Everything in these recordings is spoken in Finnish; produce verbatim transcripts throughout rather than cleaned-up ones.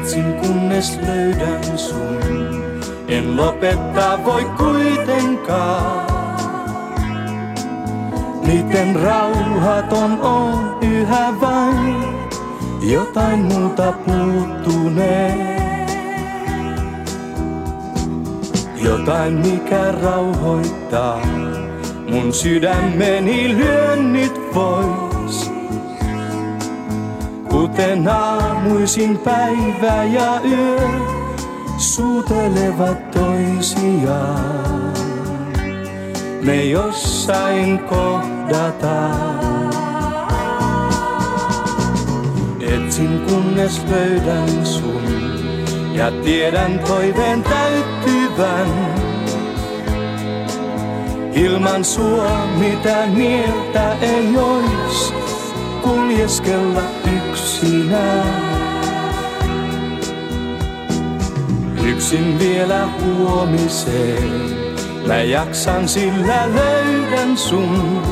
Etsin kunnes löydän sun, en lopettaa voi kuitenkaan. Miten rauhaton on yhä vain, jotain muuta puuttunee. Jotain mikä rauhoittaa mun sydämeni lyönnit vois. Kuten aamuisin päivä ja yö suutelevat toisiaan. Me jossain kohdataan. Etsin kunnes löydän sun ja tiedän toiveen täyttyvän. Ilman sua mitä mieltä ei ois kuljeskella yksinään. Yksin vielä huomiseen, mä jaksan sillä löydän sun.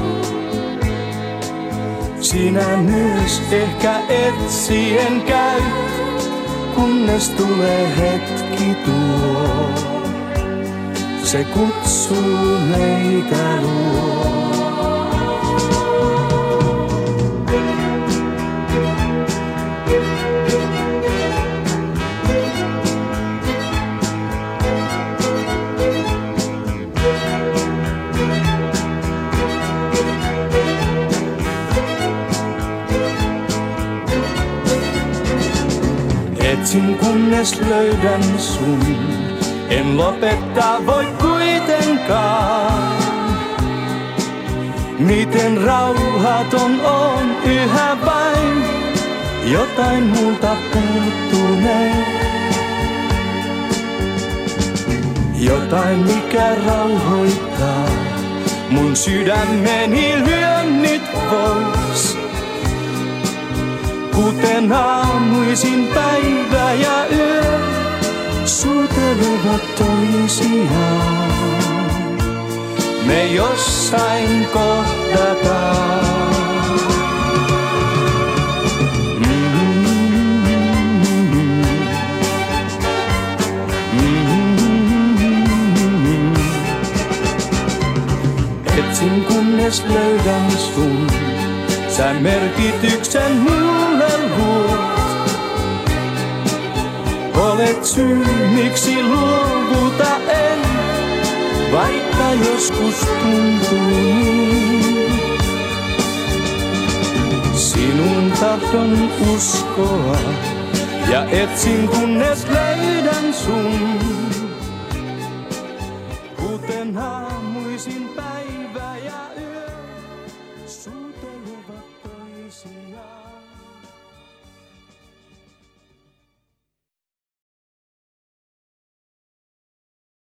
Sinä myös ehkä etsien käyt, kunnes tulee hetki tuo. Se kutsuu meitä luo. Etsin kunnes löydän sun, en lopettaa voi kuitenkaan. Miten rauhaton on yhä vain, jotain multa puuttunee. Jotain mikä rauhoittaa mun sydämeni lyönnit vois. Kuten aamuisin päivä ja yö suutelevat toisiaan. Me jossain kohdataan. Mm-hmm. Mm-hmm. Etsin kunnes löydän sun, sä merkityksen mulle luot. Olet syy miksi luovuta en, vaikka joskus tuntuu niin. Sinun tahdon uskoa ja etsin kunnes löydän sun. Kuten aamuisin päivä.